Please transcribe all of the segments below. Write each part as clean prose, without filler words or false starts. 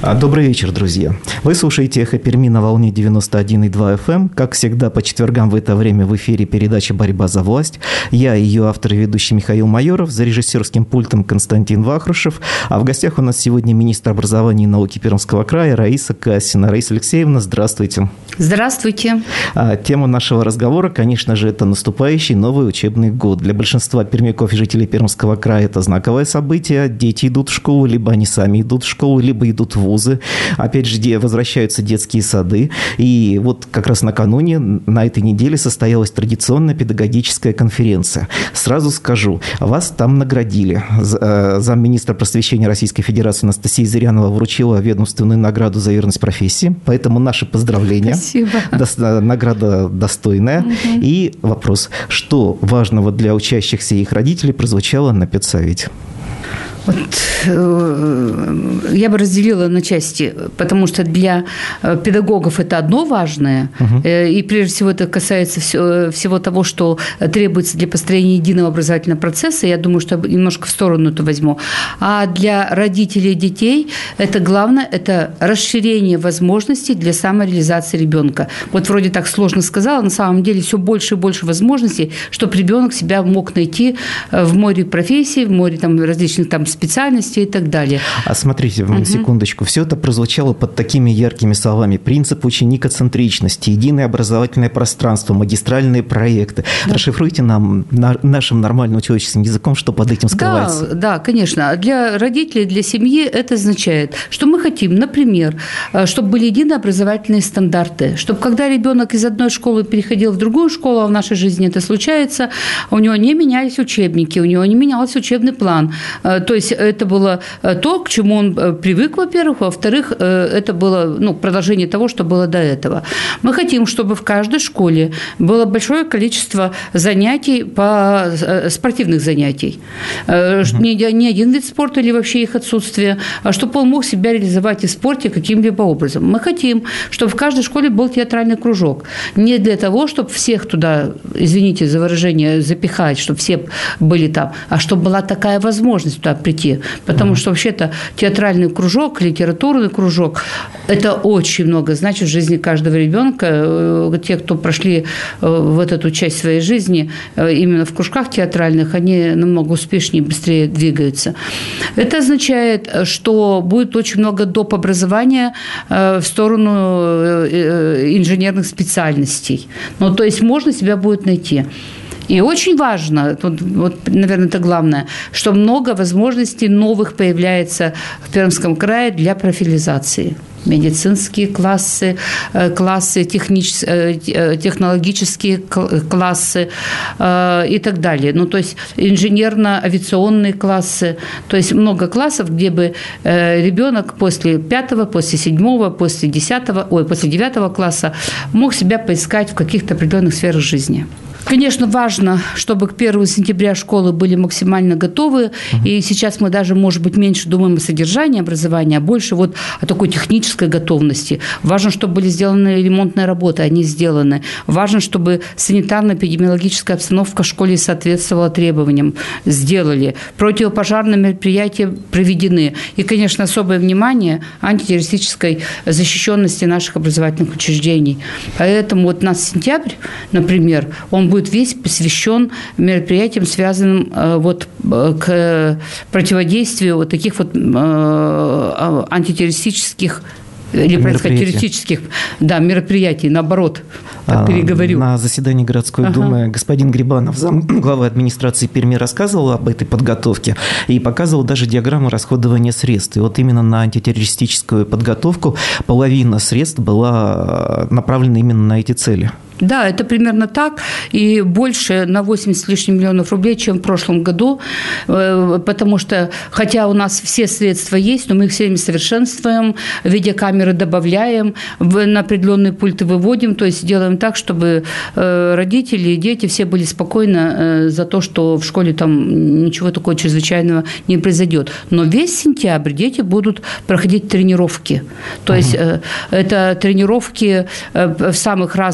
Добрый вечер, друзья. Вы слушаете «Эхо Перми» на волне 91,2 FM. Как всегда, по четвергам в это время в эфире передача «Борьба за власть». Я, ее автор и ведущий Михаил Майоров, за режиссерским пультом Константин Вахрушев. А в гостях у нас сегодня министр образования и науки Пермского края Раиса Кассина. Раиса Алексеевна, здравствуйте. Здравствуйте. Тема нашего разговора, конечно же, это наступающий новый учебный год. Для большинства пермяков и жителей Пермского края это знаковое событие. Дети идут в школу, либо они сами идут в школу, либо идут в вузы. Опять же, возвращаются детские сады. И вот как раз накануне, на этой неделе, состоялась традиционная педагогическая конференция. Сразу скажу, вас там наградили. Замминистра просвещения Российской Федерации Анастасия Зырянова вручила ведомственную награду за верность профессии. Поэтому наши поздравления. Спасибо. Награда достойная. Угу. И вопрос, что важного для учащихся и их родителей прозвучало на педсовете? Вот, я бы разделила на части, потому что для педагогов это одно важное, и прежде всего это касается всего того, что требуется для построения единого образовательного процесса. Я думаю, что я немножко в сторону это возьму. А для родителей детей это главное, это расширение возможностей для самореализации ребенка. Вот вроде так сложно сказала, на самом деле все больше и больше возможностей, чтобы ребенок себя мог найти в море профессий, в море там, различных там специальности и так далее. А смотрите, секундочку, все это прозвучало под такими яркими словами: принцип ученикоцентричности, единое образовательное пространство, магистральные проекты. Да. Расшифруйте нам нашим нормальным человеческим языком, что под этим скрывается. Да, конечно. Для родителей, для семьи это означает, что мы хотим, например, чтобы были единые образовательные стандарты, чтобы когда ребенок из одной школы переходил в другую школу, а в нашей жизни это случается, у него не менялись учебники, у него не менялся учебный план. То есть это было то, к чему он привык, во-первых. Во-вторых, это было продолжение того, что было до этого. Мы хотим, чтобы в каждой школе было большое количество занятий, спортивных занятий. Не один вид спорта или вообще их отсутствие, а чтобы он мог себя реализовать и в спорте каким-либо образом. Мы хотим, чтобы в каждой школе был театральный кружок. Не для того, чтобы всех туда, извините за выражение, запихать, чтобы все были там, а чтобы была такая возможность туда прийти. Потому что вообще-то театральный кружок, литературный кружок – это очень много значит в жизни каждого ребенка. Те, кто прошли вот эту часть своей жизни именно в кружках театральных, они намного успешнее и быстрее двигаются. Это означает, что будет очень много доп. Образования в сторону инженерных специальностей. То есть можно себя будет найти. И очень важно, вот, наверное, это главное, что много возможностей новых появляется в Пермском крае для профилизации. Медицинские классы, технологические классы и так далее. То есть инженерно-авиационные классы. То есть много классов, где бы ребенок после 5-го, после 7-го, после 9-го класса мог себя поискать в каких-то определенных сферах жизни. Конечно, важно, чтобы к 1 сентября школы были максимально готовы. И сейчас мы даже, может быть, меньше думаем о содержании образования, а больше вот о такой технической готовности. Важно, чтобы были сделаны ремонтные работы, они сделаны. Важно, чтобы санитарно-эпидемиологическая обстановка в школе соответствовала требованиям. Сделали. Противопожарные мероприятия проведены. И, конечно, особое внимание антитеррористической защищенности наших образовательных учреждений. Поэтому вот у нас сентябрь, например, он будет весь посвящен мероприятиям, связанным к противодействию вот таких вот антитеррористических или террористических мероприятий, наоборот, так переговорю. На заседании городской думы господин Грибанов, замглавы администрации Перми, рассказывал об этой подготовке и показывал даже диаграмму расходования средств. И вот именно на антитеррористическую подготовку половина средств была направлена именно на эти цели. Да, это примерно так, и больше на 80 с лишним миллионов рублей, чем в прошлом году, потому что, хотя у нас все средства есть, но мы их все время совершенствуем, видеокамеры добавляем, на определенные пульты выводим, то есть делаем так, чтобы родители и дети все были спокойны за то, что в школе там ничего такого чрезвычайного не произойдет. Но весь сентябрь дети будут проходить тренировки, то есть это тренировки в самых разных ситуациях,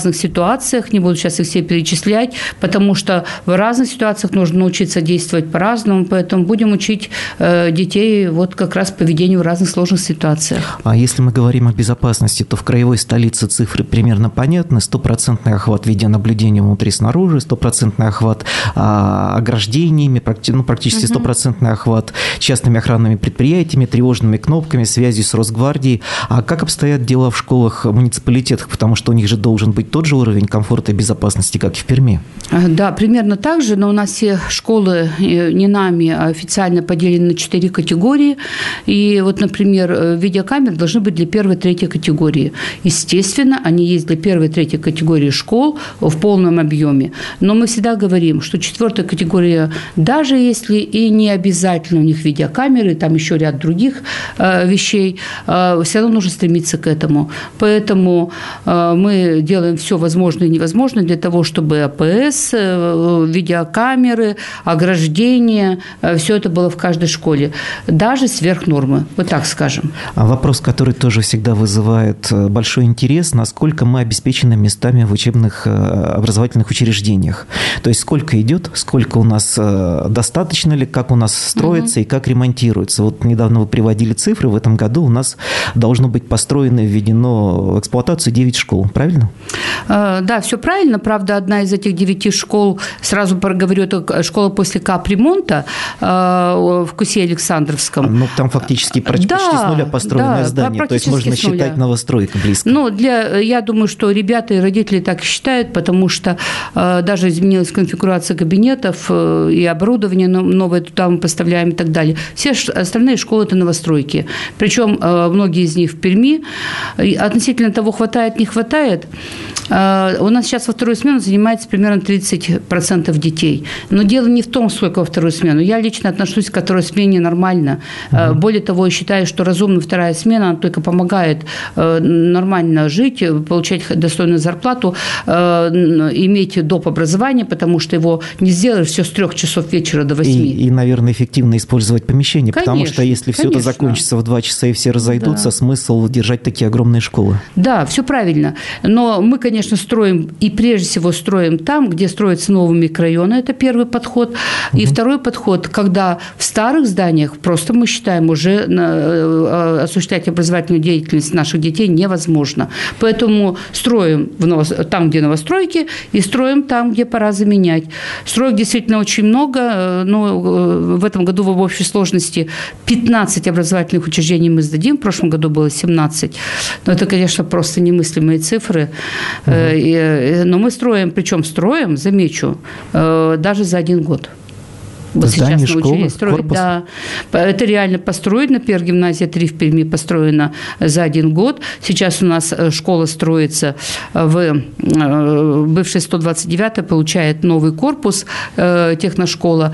ситуациях, не буду сейчас их все перечислять, потому что в разных ситуациях нужно научиться действовать по-разному, поэтому будем учить детей вот как раз поведению в разных сложных ситуациях. А если мы говорим о безопасности, то в краевой столице цифры примерно понятны. 100% охват видеонаблюдения внутри-снаружи, 100% охват ограждениями, практически 100% охват частными охранными предприятиями, тревожными кнопками, связью с Росгвардией. А как обстоят дела в школах, муниципалитетах? Потому что у них же должен быть тот же уровень комфорта и безопасности, как и в Перми. Да, примерно так же, но у нас все школы не нами официально поделены на 4 категории. И вот, например, видеокамеры должны быть для 1-3 категории. Естественно, они есть для 1-3 категории школ в полном объеме. Но мы всегда говорим, что 4 категория, даже если и не обязательно у них видеокамеры, там еще ряд других вещей, все равно нужно стремиться к этому. Поэтому мы делаем все возможное и невозможное для того, чтобы АПС, видеокамеры, ограждения, все это было в каждой школе, даже сверх нормы, вот так скажем. Вопрос, который тоже всегда вызывает большой интерес, насколько мы обеспечены местами в учебных образовательных учреждениях. То есть сколько идет, сколько у нас, достаточно ли, как у нас строится и как ремонтируется. Вот недавно вы приводили цифры, в этом году у нас должно быть построено и введено в эксплуатацию 9 школ, правильно? Да, все правильно. Правда, одна из этих 9 школ, сразу проговорю, это школа после капремонта в Кусе Александровском. Ну, там фактически почти с нуля построенное здание, то есть можно считать новостройку близко. Ну, я думаю, что ребята и родители так считают, потому что даже изменилась конфигурация кабинетов и оборудование новое туда мы поставляем и так далее. Все остальные школы – это новостройки. Причем многие из них в Перми. Относительно того, хватает, не хватает, у нас сейчас во вторую смену занимается примерно 30% детей. Но дело не в том, сколько во вторую смену. Я лично отношусь к второй смене нормально. Более того, я считаю, что разумная вторая смена, она только помогает нормально жить, получать достойную зарплату, иметь доп. Образование, потому что его не сделаешь все с 3 часов вечера до 8. И, наверное, эффективно использовать помещение, потому что если все это закончится в 2 часа и все разойдутся, смысл держать такие огромные школы. Да, все правильно. Но мы, конечно, строим, и прежде всего строим там, где строятся новые микрорайоны, это первый подход. И второй подход, когда в старых зданиях просто мы считаем уже осуществлять образовательную деятельность наших детей невозможно. Поэтому строим там, где новостройки, и строим там, где пора заменять. Строек действительно очень много, но в этом году в общей сложности 15 образовательных учреждений мы сдадим, в прошлом году было 17. Но это, конечно, просто немыслимые цифры. Но мы строим, причем строим, замечу, даже за 1 год. Вот здание, сейчас научились строить. Да. Это реально построено. Педгимназия 3 в Перми построена за 1 год. Сейчас у нас школа строится в бывшей 129-й, получает новый корпус, техношкола.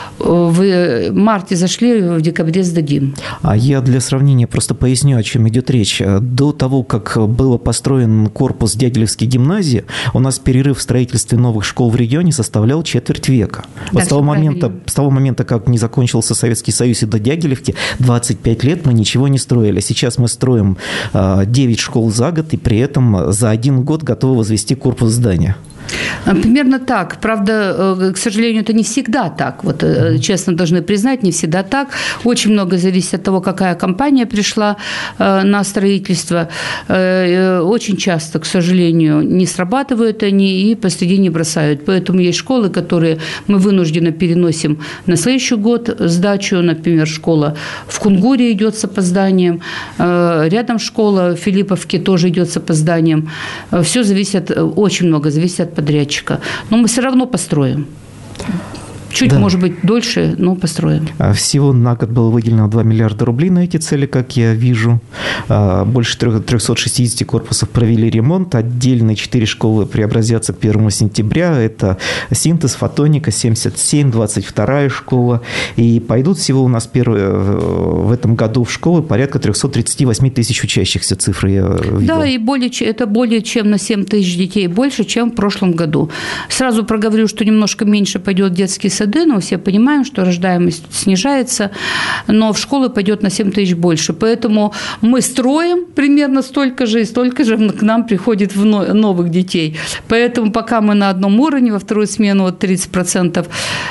В марте зашли, в декабре сдадим. А я для сравнения просто поясню, о чем идет речь. До того, как был построен корпус Дягилевской гимназии, у нас перерыв в строительстве новых школ в регионе составлял четверть века. Вот с того момента, как не закончился Советский Союз и до Дягилевки, 25 лет мы ничего не строили. Сейчас мы строим 9 школ за год, и при этом за 1 год готовы возвести корпус здания. Примерно так. Правда, к сожалению, это не всегда так. Вот, честно должны признать, не всегда так. Очень много зависит от того, какая компания пришла на строительство. Очень часто, к сожалению, не срабатывают они и посредине бросают. Поэтому есть школы, которые мы вынужденно переносим на следующий год сдачу. Например, школа в Кунгуре идет с опозданием. Рядом школа в Филипповке тоже идет с опозданием. Все зависит, очень много зависит от подрядчика. Но мы все равно построим. Чуть, может быть, дольше, но построим. Всего на год было выделено 2 миллиарда рублей на эти цели, как я вижу. Больше 360 корпусов провели ремонт. Отдельные 4 школы преобразятся к 1 сентября. Это Синтез, Фотоника, 77, 22-я школа. И пойдут всего у нас в этом году в школы порядка 338 тысяч учащихся. Цифры я видел. Да, и это более чем на 7 тысяч детей больше, чем в прошлом году. Сразу проговорю, что немножко меньше пойдет детский сад, сады, но все понимаем, что рождаемость снижается, но в школы пойдет на 7 тысяч больше. Поэтому мы строим примерно столько же, и столько же к нам приходит новых детей. Поэтому пока мы на одном уровне, во вторую смену вот 30%.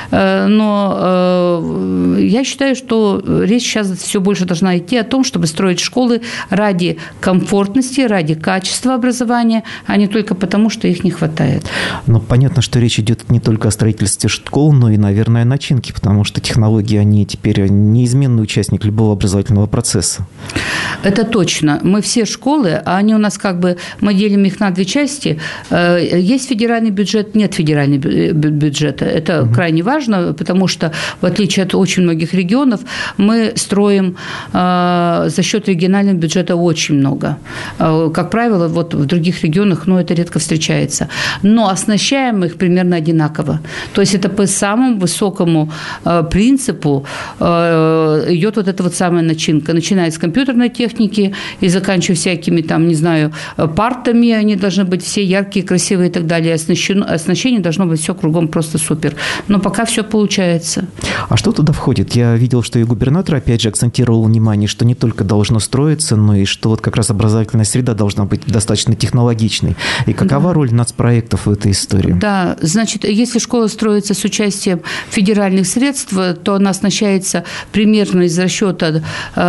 Но я считаю, что речь сейчас все больше должна идти о том, чтобы строить школы ради комфортности, ради качества образования, а не только потому, что их не хватает. Ну, понятно, что речь идет не только о строительстве школ, но и, наверное, о начинке, потому что технологии, они теперь неизменный участник любого образовательного процесса. Это точно. Мы все школы, а они у нас мы делим их на две части. Есть федеральный бюджет, нет федерального бюджета. Это крайне важно, потому что, в отличие от очень многих регионов, мы строим за счет регионального бюджета очень много. Как правило, вот в других регионах, это редко встречается. Но оснащаем их примерно одинаково. То есть это по самому высокому принципу идет вот эта вот самая начинка. Начиная с компьютерной техники и заканчивая всякими партами, они должны быть все яркие, красивые и так далее. Оснащение должно быть все кругом просто супер. Но пока все получается. А что туда входит? Я видел, что и губернатор, опять же, акцентировал внимание, что не только должно строиться, но и что вот как раз образовательная среда должна быть достаточно технологичной. И какова роль нацпроектов в этой истории? Да, значит, если школа строится с участием федеральных средств, то она оснащается примерно из расчета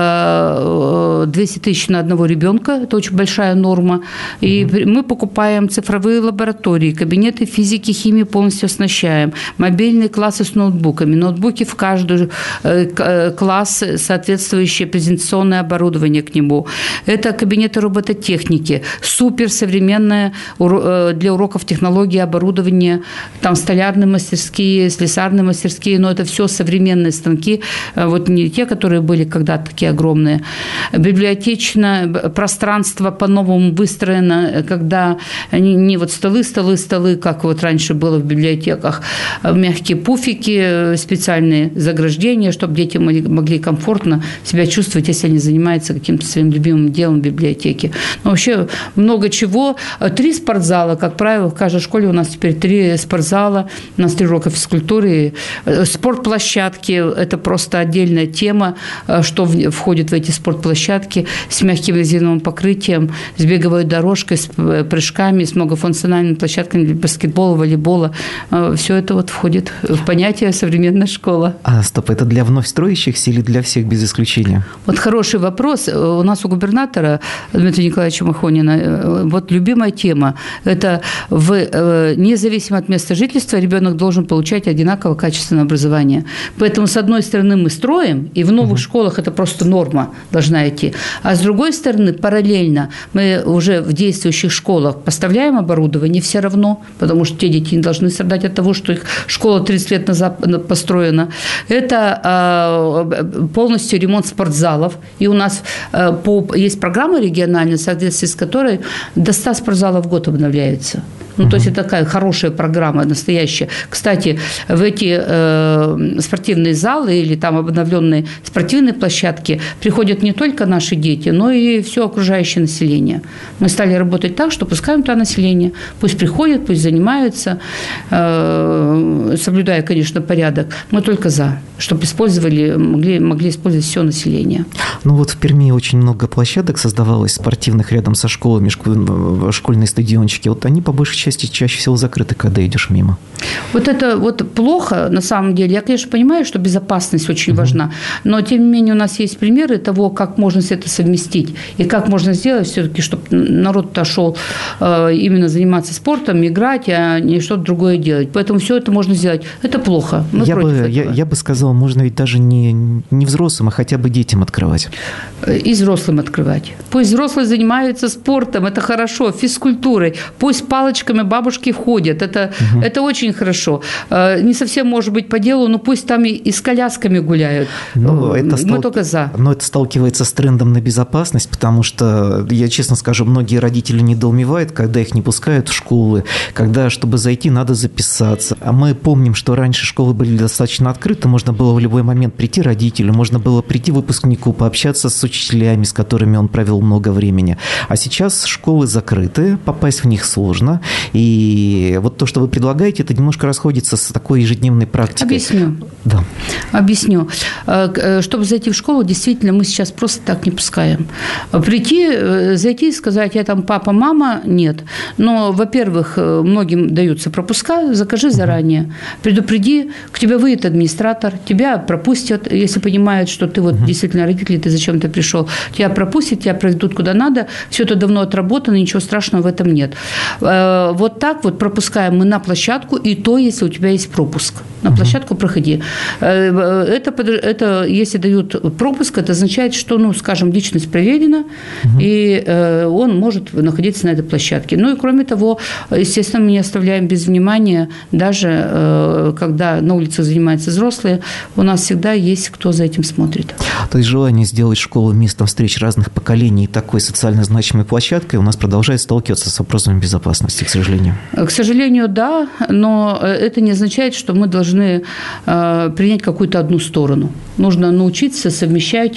200 тысяч на одного ребенка. Это очень большая норма. И мы покупаем цифровые лаборатории, кабинеты физики, химии полностью оснащаем, мобильные классы с ноутбуками, ноутбуки в каждый класс, соответствующее презентационное оборудование к нему. Это кабинеты робототехники, суперсовременное для уроков технологии оборудование, столярные мастерские, слесарные мастерские, но это все современные станки, вот не те, которые были когда-то такие огромные. Библиотечное пространство по-новому выстроено, когда не вот столы, как вот раньше было в библиотеках, мягкие пуфики, специальные заграждения, чтобы дети могли комфортно себя чувствовать, если они занимаются каким-то своим любимым делом в библиотеке. Но вообще много чего. 3 спортзала, как правило, в каждой школе у нас теперь 3 спортзала, у нас 3 урока физкультуры, спортплощадки, это просто отдельная тема, что входит в эти спортплощадки с мягким резиновым покрытием, с беговой дорожкой, с прыжками, с многофункциональными площадками для баскетбола, волейбола. Все это вот входит в понятие «современная школа». Стоп, это для вновь строящихся или для всех без исключения? Вот хороший вопрос. У нас у губернатора Дмитрия Николаевича Махонина вот любимая тема. Это независимо от места жительства ребенок должен получать одинаково качественное образование. Поэтому, с одной стороны, мы строим, и в новых школах это просто норма должна идти. А с другой стороны, параллельно мы уже в действующих школах поставляем оборудование все равно, потому что те дети не должны страдать от того, что их школа 30 лет назад построена. Это полностью ремонт спортзалов. И у нас есть программа региональная, в соответствии с которой до 100 спортзалов в год обновляются. То есть это такая хорошая программа, настоящая. Кстати, в эти спортивные залы или обновленные спортивные площадки приходят не только наши дети, но и все окружающее население. Мы стали работать так, что пускаем туда население. Пусть приходят, пусть занимаются, соблюдая, конечно, порядок. Мы только за, чтобы могли использовать все население. Вот в Перми очень много площадок создавалось спортивных рядом со школами, школьные стадиончики. Вот они по большей части чаще всего закрыты, когда идешь мимо. Вот это плохо, на самом деле. Я, конечно, понимаю, что безопасность очень важна, но, тем не менее, у нас есть примеры того, как можно это совместить и как можно сделать все-таки, чтобы народ-то шел именно заниматься спортом, играть, а не что-то другое делать. Поэтому все это можно сделать. Это плохо. Мы против этого. Я бы сказал, можно ведь даже не взрослым, а хотя бы детям открывать. И взрослым открывать. Пусть взрослые занимаются спортом, это хорошо, физкультурой. Пусть палочками бабушки ходят, это очень хорошо. Не совсем, может быть, по делу, но пусть там и с колясками гуляют. Мы только за. Но это сталкивается с трендом на безопасность, потому что, я честно скажу, многие родители недоумевают, когда их не пускают в школы, когда, чтобы зайти, надо записаться. А мы помним, что раньше школы были достаточно открыты, можно было в любой момент прийти родителю, можно было прийти выпускнику, пообщаться с учителями, с которыми он провел много времени. А сейчас школы закрыты, попасть в них сложно. И вот то, что вы предлагаете, это немножко расходится с такой ежедневной практикой. Объясню. Да. Объясню. Чтобы зайти в школу, действительно, мы сейчас просто так не пускаем. Зайти и сказать, я там папа, мама, нет. Но, во-первых, многим даются пропуска, закажи заранее, предупреди, к тебе выйдет администратор, тебя пропустят, если понимают, что ты вот действительно родитель, ты зачем-то пришел, тебя пропустят, тебя проведут куда надо, все это давно отработано, ничего страшного в этом нет. Вот так вот пропускаем мы на площадку, и то, если у тебя есть пропуск. На площадку проходи. Это, если дают пропуск, это означает, что, ну, скажем, личность проверена, и он может находиться на этой площадке. Ну и кроме того, естественно, мы не оставляем без внимания, даже когда на улице занимаются взрослые, у нас всегда есть кто за этим смотрит. То есть желание сделать школу местом встреч разных поколений и такой социально значимой площадкой у нас продолжает сталкиваться с вопросами безопасности, к сожалению. К сожалению, да, но это не означает, что мы должны принять какую-то одну сторону. Нужно научиться совмещать,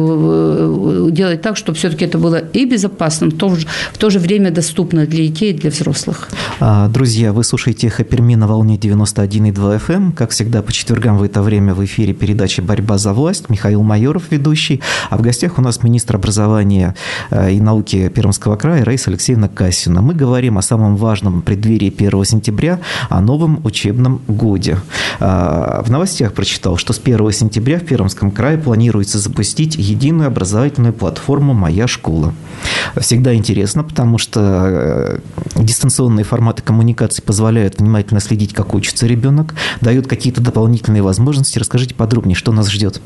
делать так, чтобы все-таки это было и безопасно, в то же время доступно для детей и для взрослых. Друзья, вы слушаете «Эхо Перми» на волне 91,2 FM. Как всегда, по четвергам в это время в эфире передача «Борьба за власть». Михаил Майоров, ведущий. А в гостях у нас министр образования и науки Пермского края Раиса Алексеевна Кассина. Мы говорим о самом важном преддверии 1 сентября, о новом учебном годе. В новостях прочитал, что с 1 сентября в Пермском крае планируется запустить единую образовательную платформу «Моя школа». Всегда интересно, потому что дистанционные форматы коммуникации позволяют внимательно следить, как учится ребенок, дают какие-то дополнительные возможности. Расскажите подробнее, что нас ждет.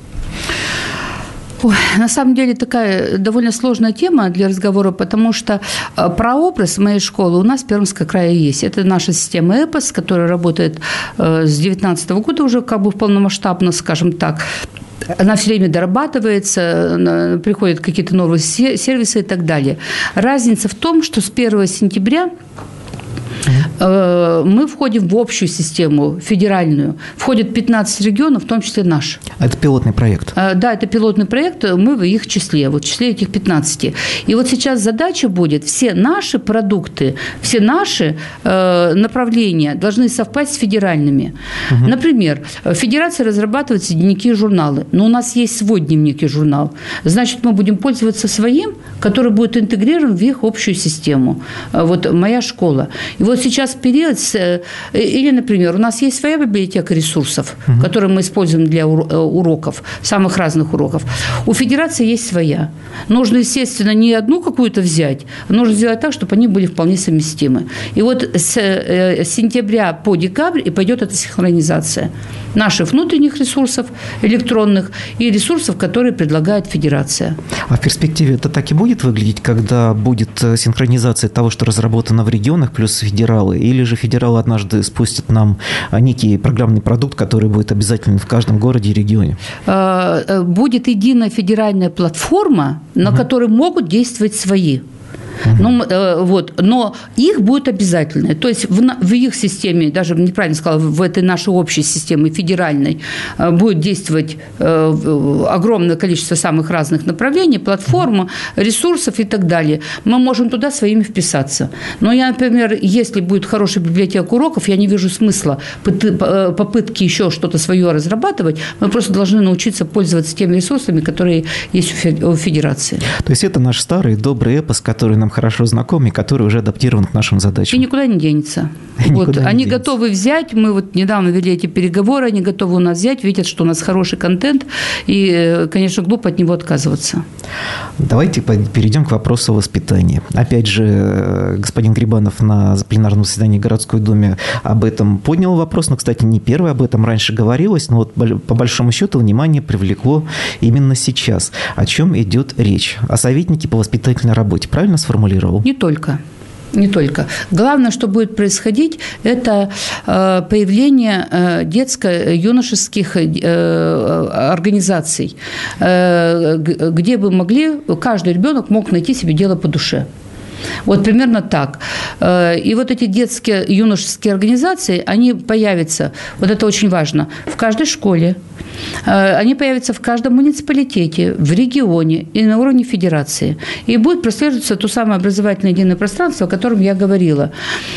Ой, на самом деле такая довольно сложная тема для разговора, потому что прообраз моей школы у нас в Пермском крае есть. Это наша система ЭПОС, которая работает с 2019 года уже как бы полномасштабно, скажем так. Она все время дорабатывается, приходят какие-то новые сервисы и так далее. Разница в том, что с 1 сентября мы входим в общую систему, федеральную. Входит 15 регионов, в том числе наш. Это пилотный проект? Да, это пилотный проект, мы в их числе, вот в числе этих 15. И вот сейчас задача будет, все наши продукты, все наши направления должны совпасть с федеральными. Например, федерация разрабатывает дневники и журналы, но у нас есть свой дневник и журнал. Значит, мы будем пользоваться своим, который будет интегрирован в их общую систему. Вот «Моя школа». И вот сейчас период, или, например, у нас есть своя библиотека ресурсов, которую мы используем для уроков, самых разных уроков. У федерации есть своя. Нужно, естественно, не одну какую-то взять, нужно сделать так, чтобы они были вполне совместимы. И вот с сентября по декабрь и пойдет эта синхронизация наших внутренних ресурсов электронных и ресурсов, которые предлагает федерация. А в перспективе это так и будет выглядеть, когда будет синхронизация того, что разработано в регионах, плюс федералы? Или же федералы однажды спустят нам некий программный продукт, который будет обязательно в каждом городе и регионе? Будет единая федеральная платформа, на которой могут действовать свои. Но их будет обязательно. То есть в их системе, даже неправильно сказала, в этой нашей общей системе федеральной будет действовать огромное количество самых разных направлений, платформ, ресурсов и так далее. Мы можем туда своими вписаться. Но я, например, если будет хорошая библиотека уроков, я не вижу смысла попытки еще что-то свое разрабатывать. Мы просто должны научиться пользоваться теми ресурсами, которые есть у федерации. То есть это наш старый добрый эпос, который нам хорошо знаком и который уже адаптирован к нашим задачам. И никуда не денется. Они готовы взять, мы вот недавно вели эти переговоры, они готовы у нас взять, видят, что у нас хороший контент, и, конечно, глупо от него отказываться. Давайте перейдем к вопросу воспитания. Опять же, господин Грибанов на пленарном заседании городской думе об этом поднял вопрос, но, кстати, не первый об этом раньше говорилось, но вот по большому счету внимание привлекло именно сейчас. О чем идет речь? О советнике по воспитательной работе. Правильно сформулировал? Не только. Не только. Главное, что будет происходить, это появление детско-юношеских организаций, где бы каждый ребенок мог найти себе дело по душе. Вот примерно так. И вот эти детские юношеские организации, они появятся, вот это очень важно, в каждой школе, Они появятся в каждом муниципалитете, в регионе и на уровне федерации. И будет прослеживаться то самое образовательное единое пространство, о котором я говорила.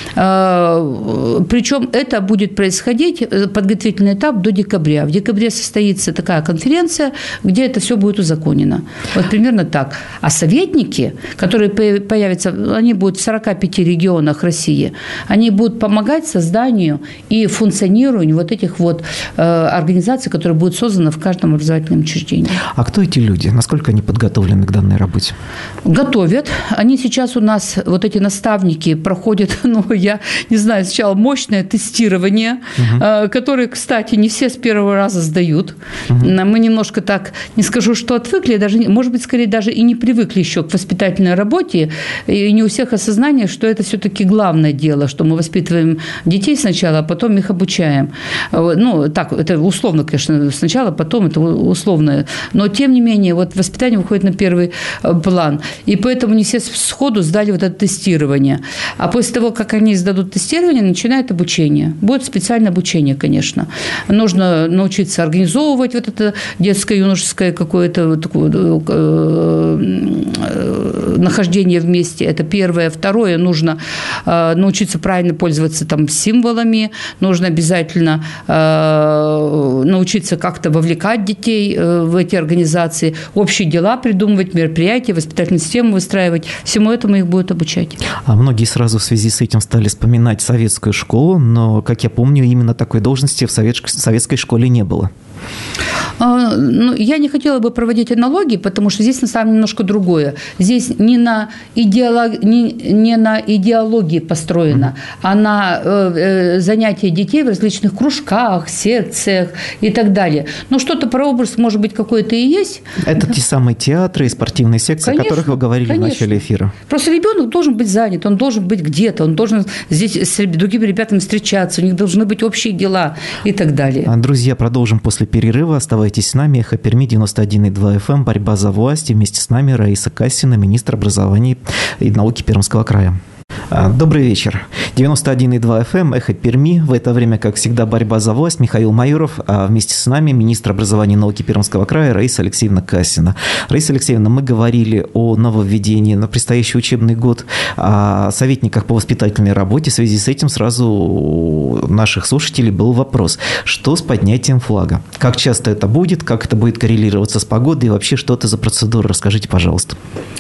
Причем это будет происходить, подготовительный этап, до декабря. В декабре состоится такая конференция, где это все будет узаконено. Вот примерно так. А советники, которые появятся, они будут в 45 регионах России, они будут помогать созданию и функционированию вот этих вот организаций, которые будут созданы в каждом образовательном учреждении. А кто эти люди? Насколько они подготовлены к данной работе? Готовят. Они сейчас у нас, вот эти наставники, проходят, я не знаю, сначала мощное тестирование, которое, кстати, не все с первого раза сдают. Мы немножко так, не скажу, что отвыкли, даже, может быть, скорее даже и не привыкли еще к воспитательной работе, и не у всех осознание, что это все-таки главное дело, что мы воспитываем детей сначала, а потом их обучаем. Так, это условно, конечно, сначала, потом это условно. Но, тем не менее, вот воспитание выходит на первый план. И поэтому не все сходу сдали вот это тестирование. А после того, как они сдадут тестирование, начинает обучение. Будет специальное обучение, конечно. Нужно научиться организовывать вот это детско-юношеское какое-то нахождение вместе. Это первое. Второе, нужно научиться правильно пользоваться там символами. Нужно обязательно научиться как-то вовлекать детей в эти организации, общие дела придумывать, мероприятия, воспитательную систему выстраивать. Всему этому их будут обучать. А многие сразу в связи с этим стали вспоминать советскую школу, но, как я помню, именно такой должности в советской школе не было. Я не хотела бы проводить аналогии, потому что здесь на самом деле немножко другое. Здесь не на идеологии построено, а на занятия детей в различных кружках, секциях и так далее. Но что-то про образ, может быть, какой-то и есть. Это те самые театры и спортивные секции, конечно, о которых вы говорили в начале эфира. Просто ребенок должен быть занят, он должен быть где-то, он должен здесь с другими ребятами встречаться, у них должны быть общие дела и так далее. Друзья, продолжим после перерыва. Оставайтесь с нами. Эхо Перми, 91,2 FM. Борьба за власть. И вместе с нами Раиса Кассина, министр образования и науки Пермского края. Добрый вечер. 91,2 FM, Эхо Перми. В это время, как всегда, борьба за власть. Михаил Майоров, а вместе с нами министр образования и науки Пермского края Раиса Алексеевна Кассина. Раиса Алексеевна, мы говорили о нововведении на предстоящий учебный год, о советниках по воспитательной работе. В связи с этим сразу у наших слушателей был вопрос, что с поднятием флага? Как часто это будет? Как это будет коррелироваться с погодой? И вообще, что это за процедура? Расскажите, пожалуйста.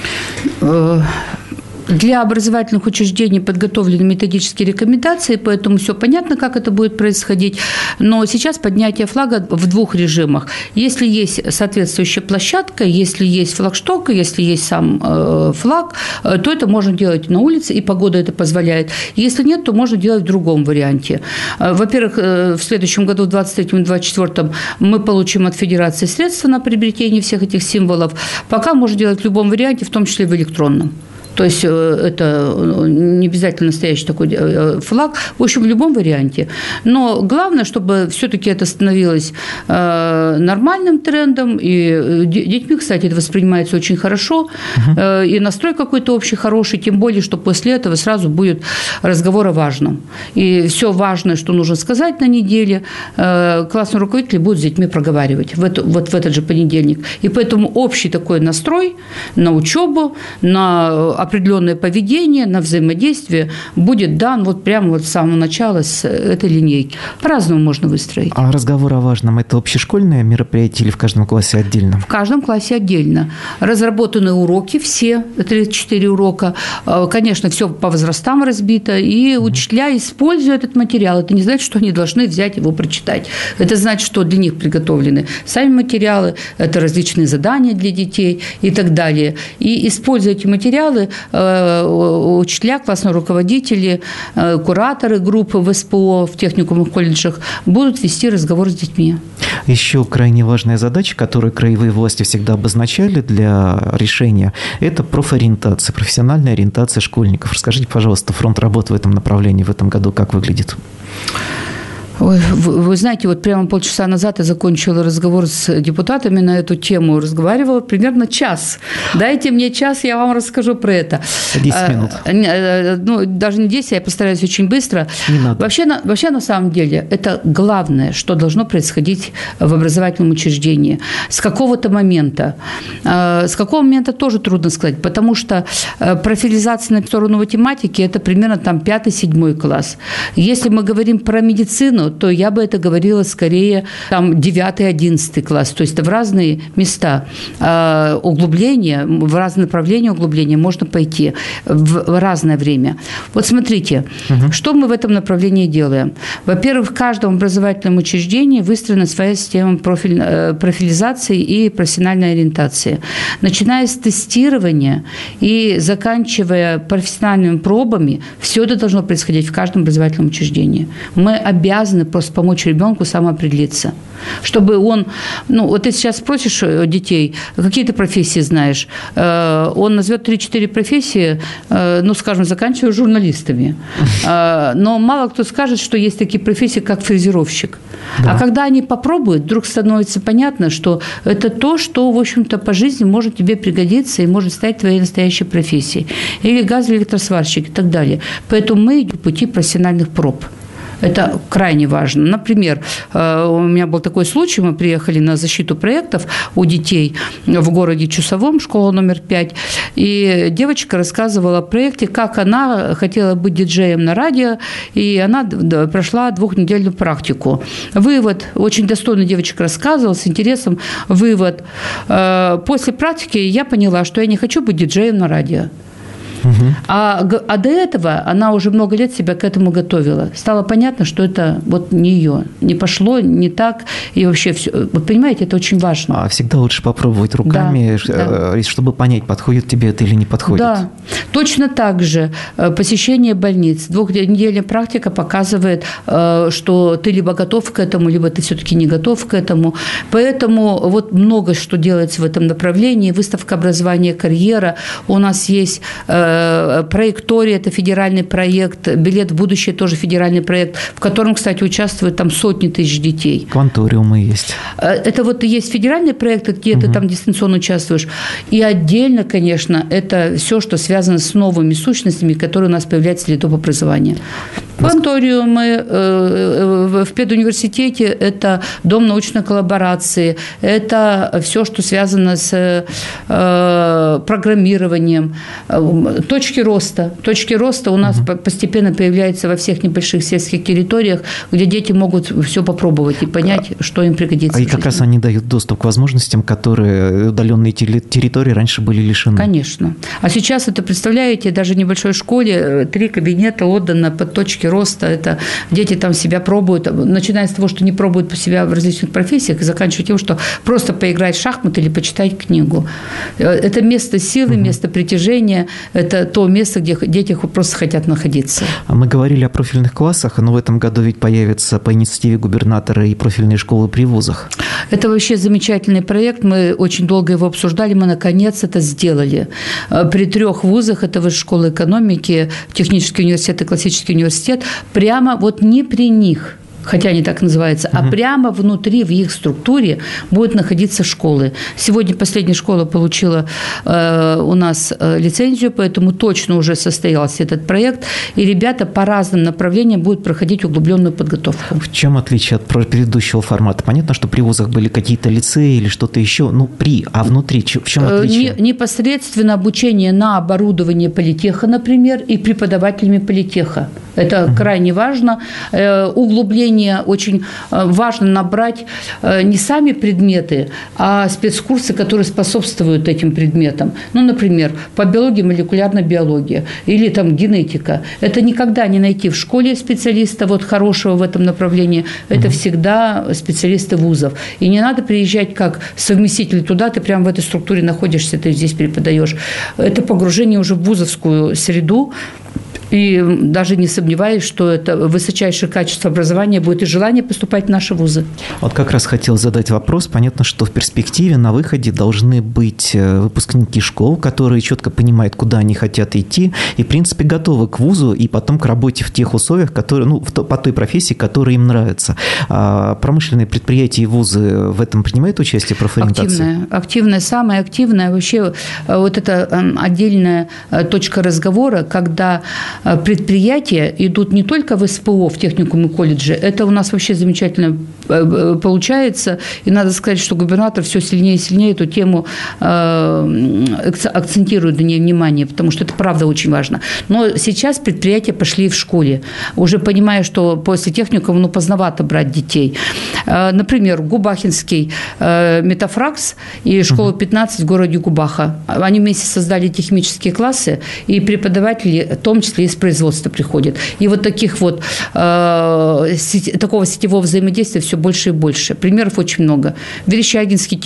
Для образовательных учреждений подготовлены методические рекомендации, поэтому все понятно, как это будет происходить. Но сейчас поднятие флага в двух режимах. Если есть соответствующая площадка, если есть флагшток, если есть сам флаг, то это можно делать на улице, и погода это позволяет. Если нет, то можно делать в другом варианте. Во-первых, в следующем году, в 2023-2024, мы получим от Федерации средства на приобретение всех этих символов. Пока можно делать в любом варианте, в том числе в электронном. То есть это не обязательно настоящий такой флаг. В общем, в любом варианте. Но главное, чтобы все-таки это становилось нормальным трендом. И детьми, кстати, это воспринимается очень хорошо. И настрой какой-то общий хороший. Тем более, что после этого сразу будет разговор о важном. И все важное, что нужно сказать на неделе, классные руководители будут с детьми проговаривать в этот же понедельник. И поэтому общий такой настрой на учебу, на определенное поведение, на взаимодействие будет дан вот прямо вот с самого начала, с этой линейки. По-разному можно выстроить. А разговор о важном – это общешкольное мероприятие или в каждом классе отдельно? В каждом классе отдельно. Разработаны уроки все, 34 урока. Конечно, все по возрастам разбито. И учителя используют этот материал. Это не значит, что они должны взять его прочитать. Это значит, что для них приготовлены сами материалы, это различные задания для детей и так далее. И используя эти материалы, учителя, классные руководители, кураторы группы в СПО, в техникумах, колледжах будут вести разговор с детьми. Еще крайне важная задача, которую краевые власти всегда обозначали для решения, это профориентация, профессиональная ориентация школьников. Расскажите, пожалуйста, фронт работы в этом направлении в этом году как выглядит? Ой, вы знаете, вот прямо полчаса назад я закончила разговор с депутатами на эту тему. Разговаривала примерно час. Дайте мне час, я вам расскажу про это. 10 минут. Ну, даже не 10, я постараюсь очень быстро. Не надо. Вообще, на самом деле, это главное, что должно происходить в образовательном учреждении. С какого-то момента. С какого момента тоже трудно сказать, потому что профилизация на сторону математики – это примерно там 5-7 класс. Если мы говорим про медицину, то я бы это говорила скорее там 9-11 класс. То есть это в разные места углубления, в разные направления углубления можно пойти в разное время. Вот смотрите, что мы в этом направлении делаем. Во-первых, в каждом образовательном учреждении выстроена своя система профилизации и профессиональной ориентации. Начиная с тестирования и заканчивая профессиональными пробами, все это должно происходить в каждом образовательном учреждении. Мы обязаны просто помочь ребенку самоопределиться. Чтобы он... Ну, вот ты сейчас спросишь детей, какие ты профессии знаешь? Он назовет 3-4 профессии, ну, скажем, заканчивая журналистами. Но мало кто скажет, что есть такие профессии, как фрезеровщик. Да. А когда они попробуют, вдруг становится понятно, что это то, что, в общем-то, по жизни может тебе пригодиться и может стать твоей настоящей профессией. Или газоэлектросварщик и так далее. Поэтому мы идем по пути профессиональных проб. Это крайне важно. Например, у меня был такой случай, мы приехали на защиту проектов у детей в городе Чусовом, школа номер 5, и девочка рассказывала о проекте, как она хотела быть диджеем на радио, и она прошла 2-недельную практику. Вывод, очень достойно девочка рассказывала, с интересом, вывод. После практики я поняла, что я не хочу быть диджеем на радио. А до этого она уже много лет себя к этому готовила. Стало понятно, что это вот не ее, не пошло, не так, и вообще все. Вы понимаете, это очень важно. А всегда лучше попробовать руками, да. Чтобы понять, подходит тебе это или не подходит. Да, точно так же посещение больниц. 2-недельная практика показывает, что ты либо готов к этому, либо ты все-таки не готов к этому. Поэтому вот много что делается в этом направлении. Выставка образования, карьера. У нас есть проектория, это федеральный проект, билет в будущее тоже федеральный проект, в котором, кстати, участвуют там сотни тысяч детей. Кванториумы есть. Это вот есть федеральный проект, где ты там дистанционно участвуешь. И отдельно, конечно, это все, что связано с новыми сущностями, которые у нас появляются для топ образования. Кванториумы в педуниверситете – это дом научной коллаборации, это все, что связано с программированием. Точки роста. Точки роста у нас постепенно появляются во всех небольших сельских территориях, где дети могут все попробовать и понять, что им пригодится. И как раз они дают доступ к возможностям, которые удаленные территории раньше были лишены. Конечно. А сейчас это, представляете, даже в небольшой школе 3 кабинета отдано под точки роста. Это дети там себя пробуют, начиная с того, что не пробуют себя в различных профессиях, и заканчивая тем, что просто поиграть в шахматы или почитать книгу. Это место силы, место притяжения, это то место, где дети просто хотят находиться. Мы говорили о профильных классах, но в этом году ведь появятся по инициативе губернатора и профильные школы при вузах. Это вообще замечательный проект, мы очень долго его обсуждали, мы наконец это сделали. При 3 вузах, это Высшая школа экономики, Технический университет и Классический университет, прямо вот не при них, хотя они так называются, а прямо внутри, в их структуре будут находиться школы. Сегодня последняя школа получила у нас лицензию, поэтому точно уже состоялся этот проект, и ребята по разным направлениям будут проходить углубленную подготовку. В чем отличие от предыдущего формата? Понятно, что при вузах были какие-то лицеи или что-то еще, а внутри в чем отличие? Непосредственно обучение на оборудовании политеха, например, и преподавателями политеха. Это крайне важно. Углубление очень важно набрать не сами предметы, а спецкурсы, которые способствуют этим предметам. Ну, например, по биологии, молекулярная биология или там генетика. Это никогда не найти в школе специалиста вот хорошего в этом направлении. Это всегда специалисты вузов. И не надо приезжать как совместитель туда, ты прямо в этой структуре находишься, ты здесь преподаешь. Это погружение уже в вузовскую среду. И даже не сомневаюсь, что это высочайшее качество образования будет и желание поступать в наши вузы. Вот как раз хотел задать вопрос. Понятно, что в перспективе на выходе должны быть выпускники школ, которые четко понимают, куда они хотят идти, и, в принципе, готовы к вузу и потом к работе в тех условиях, которые, по той профессии, которая им нравится. А промышленные предприятия и вузы в этом принимают участие, профориентации? Активная, самая активная. Вообще, вот это отдельная точка разговора, когда предприятия идут не только в СПО, в техникум и колледже. Это у нас вообще замечательно получается. И надо сказать, что губернатор все сильнее и сильнее эту тему акцентирует на ней внимание, потому что это правда очень важно. Но сейчас предприятия пошли в школе, уже понимая, что после техникума поздновато брать детей. Например, Губахинский метафракс и школа 15 в городе Губаха. Они вместе создали технические классы, и преподаватели, в том числе из производства, приходят. И вот таких вот такого сетевого взаимодействия все больше и больше. Примеров очень много. Верещагинский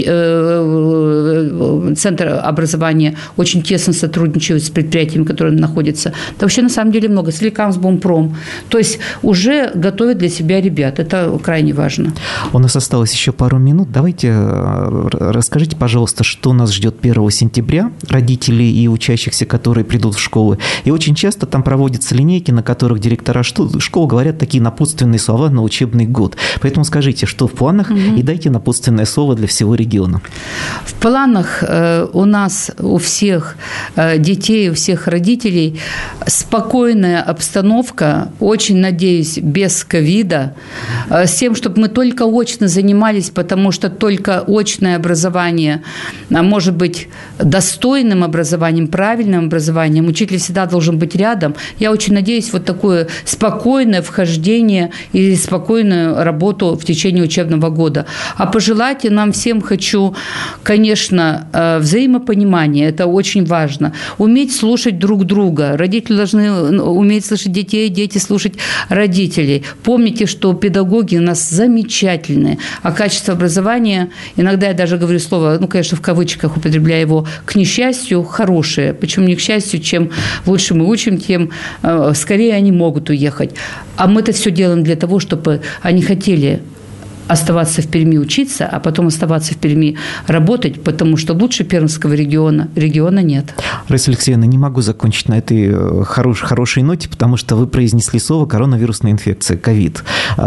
центр образования очень тесно сотрудничает с предприятиями, которые находятся. Да вообще на самом деле много. Соликамсбумпром. То есть уже готовят для себя ребят. Это крайне важно. У нас осталось еще пару минут. Давайте расскажите, пожалуйста, что нас ждет 1 сентября, родителей и учащихся, которые придут в школы. И очень часто там проводятся линейки, на которых директора школ говорят такие напутственные слова на учебный год. Поэтому скажите, что в планах, и дайте напутственное слово для всего региона. В планах у нас, у всех детей, у всех родителей спокойная обстановка, очень надеюсь, без ковида, с тем, чтобы мы только очно занимались, потому что только очное образование может быть достойным образованием, правильным образованием. Учитель всегда должен быть рядом. Я очень надеюсь, вот такое спокойное вхождение и спокойную работу в течение учебного года. А пожелать нам всем хочу, конечно, взаимопонимания. Это очень важно. Уметь слушать друг друга. Родители должны уметь слушать детей, дети слушать родителей. Помните, что педагоги у нас замечательные, а качество образования, иногда я даже говорю слово, конечно, в кавычках употребляю его, к несчастью, хорошее. Почему не к счастью, чем лучше мы учим, тем скорее они могут уехать. А мы это все делаем для того, чтобы они хотели оставаться в Перми учиться, а потом оставаться в Перми работать, потому что лучше Пермского региона нет. Раиса Алексеевна, не могу закончить на этой хорошей ноте, потому что вы произнесли слово коронавирусная инфекция, ковид.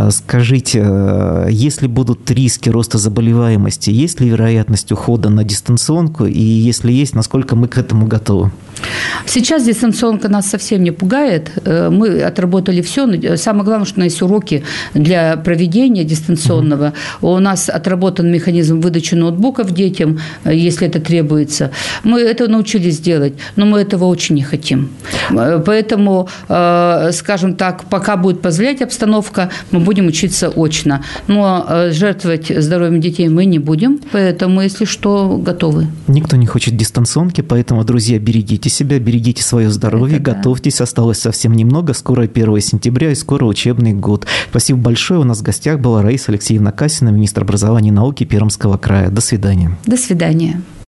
Скажите, если будут риски роста заболеваемости, есть ли вероятность ухода на дистанционку, и если есть, насколько мы к этому готовы? Сейчас дистанционка нас совсем не пугает. Мы отработали все. Самое главное, что у нас есть уроки для проведения дистанционного. У нас отработан механизм выдачи ноутбуков детям, если это требуется. Мы это научились делать, но мы этого очень не хотим. Поэтому, скажем так, пока будет позволять обстановка, мы будем учиться очно. Но жертвовать здоровьем детей мы не будем, поэтому, если что, готовы. Никто не хочет дистанционки, поэтому, друзья, берегите себя, берегите свое здоровье, готовьтесь, осталось совсем немного, скоро 1 сентября и скоро учебный год. Спасибо большое, у нас в гостях была Раиса Алексеевна Касина, министр образования и науки Пермского края. До свидания. До свидания.